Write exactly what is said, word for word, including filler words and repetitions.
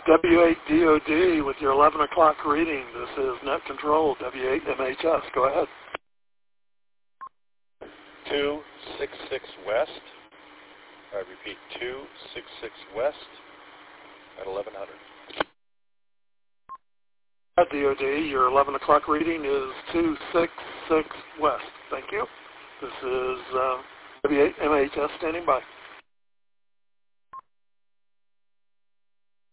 W eight D O D with your eleven o'clock reading. This is Net Control, W eight M H S. Go ahead. two six six West. I repeat, two six six West at eleven hundred. D O D, your eleven o'clock reading is two six six West. Thank you. This is uh, W eight M H S standing by.